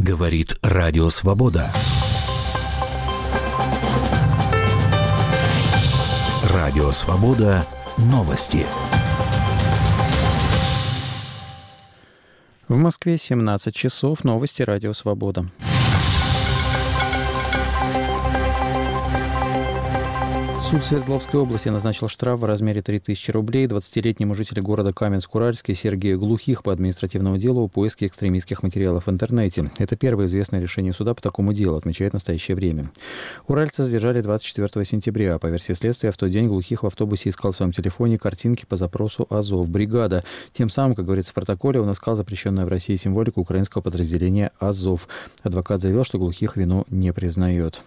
Говорит Радио Свобода. Радио Свобода. Новости. В Москве 17 часов. Новости Радио Свобода. Суд Свердловской области назначил штраф в размере 3000 рублей 20-летнему жителю города Каменск-Уральский Сергею Глухих по административному делу о поиске экстремистских материалов в интернете. Это первое известное решение суда по такому делу, отмечает настоящее время. Уральца задержали 24 сентября. По версии следствия, в тот день Глухих в автобусе искал в своем телефоне картинки по запросу «Азов. Бригада». Тем самым, как говорится в протоколе, он искал запрещенную в России символику украинского подразделения «Азов». Адвокат заявил, что Глухих вину не признает.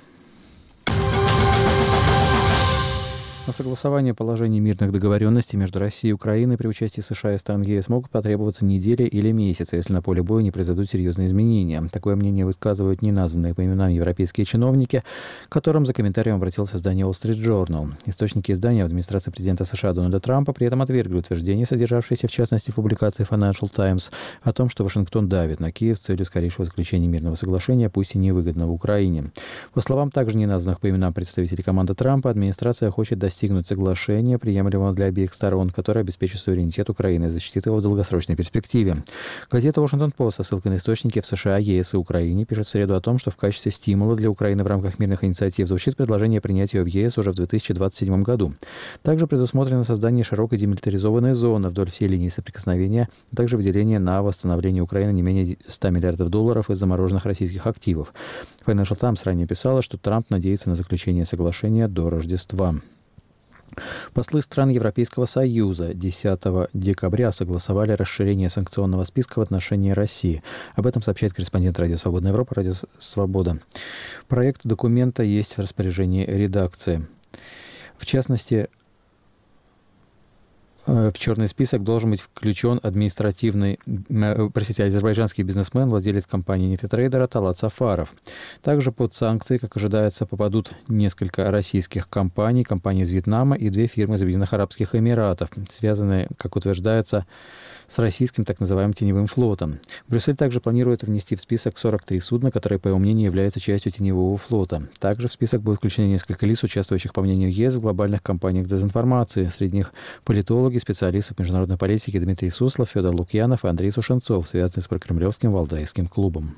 На согласование положений мирных договоренностей между Россией и Украиной при участии США и стран ЕС могут потребоваться недели или месяцы, если на поле боя не произойдут серьезные изменения. Такое мнение высказывают неназванные по именам европейские чиновники, к которым за комментарием обратилось издание Wall Street Journal. Источники издания в администрации президента США Дональда Трампа при этом отвергли утверждения, содержавшиеся в частности в публикации Financial Times, о том, что Вашингтон давит на Киев с целью скорейшего заключения мирного соглашения, пусть и невыгодного Украине. По словам также неназванных по именам представителей команды Трампа, администрация хочет достигнуть соглашения, приемлемого для обеих сторон, которое обеспечит суверенитет Украины и защитит его в долгосрочной перспективе. Газета Washington Post со ссылкой на источники в США, ЕС и Украине пишет в среду о том, что в качестве стимула для Украины в рамках мирных инициатив звучит предложение принять ее в ЕС уже в 2027 году. Также предусмотрено создание широкой демилитаризованной зоны вдоль всей линии соприкосновения, а также выделение на восстановление Украины не менее $100 миллиардов из замороженных российских активов. Financial Times ранее писала, что Трамп надеется на заключение соглашения до Рождества. Послы стран Европейского Союза 10 декабря согласовали расширение санкционного списка в отношении России. Об этом сообщает корреспондент Радио Свободная Европа, Радио Свобода. Проект документа есть в распоряжении редакции. В частности, в черный список должен быть включен азербайджанский бизнесмен, владелец компании нефтетрейдера Талат Сафаров. Также под санкции, как ожидается, попадут несколько российских компаний, компании из Вьетнама и 2 фирмы из Объединенных Арабских Эмиратов, связанные, как утверждается, с российским так называемым теневым флотом. Брюссель также планирует внести в список 43 судна, которые, по его мнению, являются частью теневого флота. Также в список будут включены несколько лиц, участвующих, по мнению ЕС, в глобальных кампаниях дезинформации. Среди них политологи, специалисты по международной политике Дмитрий Суслов, Федор Лукьянов и Андрей Сушенцов, связанные с прокремлевским Валдайским клубом.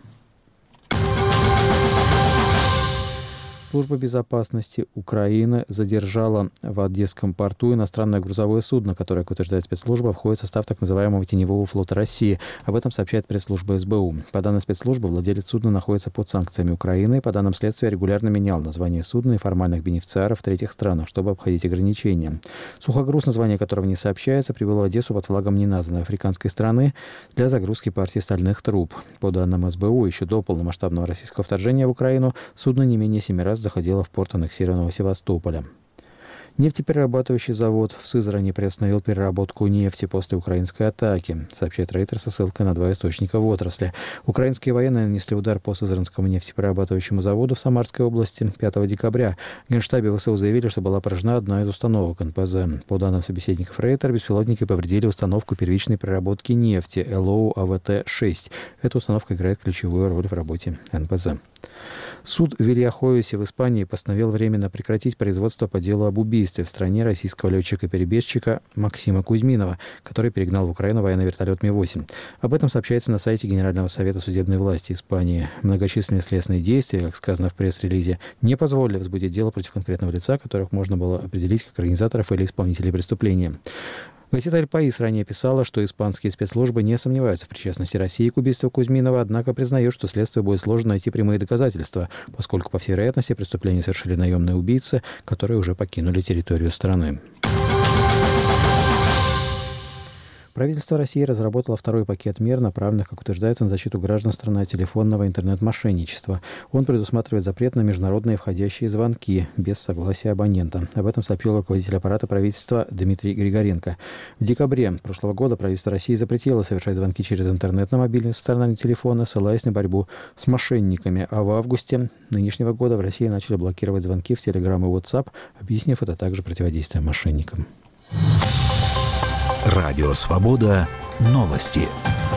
Служба безопасности Украины задержала в Одесском порту иностранное грузовое судно, которое, как утверждает спецслужба, входит в состав так называемого теневого флота России. Об этом сообщает пресс-служба СБУ. По данным спецслужбы, владелец судна находится под санкциями Украины. По данным следствия, регулярно менял название судна и формальных бенефициаров в третьих странах, чтобы обходить ограничения. Сухогруз, название которого не сообщается, прибыл в Одессу под флагом неназванной африканской страны для загрузки партии стальных труб. По данным СБУ, еще до полномасштабного российского вторжения в Украину судно не менее 7 раз заходила в порт аннексированного Севастополя. Нефтеперерабатывающий завод в Сызрани приостановил переработку нефти после украинской атаки, сообщает Рейтер со ссылкой на 2 источника в отрасли. Украинские военные нанесли удар по Сызранскому нефтеперерабатывающему заводу в Самарской области 5 декабря. В Генштабе ВСУ заявили, что была поражена одна из установок НПЗ. По данным собеседников Рейтер, беспилотники повредили установку первичной переработки нефти ЛОУ АВТ-6. Эта установка играет ключевую роль в работе НПЗ. Суд в Вильяховесе в Испании постановил временно прекратить производство по делу об убийстве в стране российского летчика-перебежчика Максима Кузьминова, который перегнал в Украину военный вертолет Ми-8. Об этом сообщается на сайте Генерального совета судебной власти Испании. Многочисленные следственные действия, как сказано в пресс-релизе, не позволили возбудить дело против конкретного лица, которых можно было определить как организаторов или исполнителей преступления. Газета «Эль Паис» ранее писала, что испанские спецслужбы не сомневаются в причастности России к убийству Кузьминова, однако признает, что следствию будет сложно найти прямые доказательства, поскольку, по всей вероятности, преступление совершили наемные убийцы, которые уже покинули территорию страны. Правительство России разработало второй пакет мер, направленных, как утверждается, на защиту граждан страны от телефонного интернет-мошенничества. Он предусматривает запрет на международные входящие звонки без согласия абонента. Об этом сообщил руководитель аппарата правительства Дмитрий Григоренко. В декабре прошлого года правительство России запретило совершать звонки через интернет на мобильные стационарные телефоны, ссылаясь на борьбу с мошенниками. А в августе нынешнего года в России начали блокировать звонки в Telegram и WhatsApp, объяснив это также противодействием мошенникам. Радио Свобода. Новости.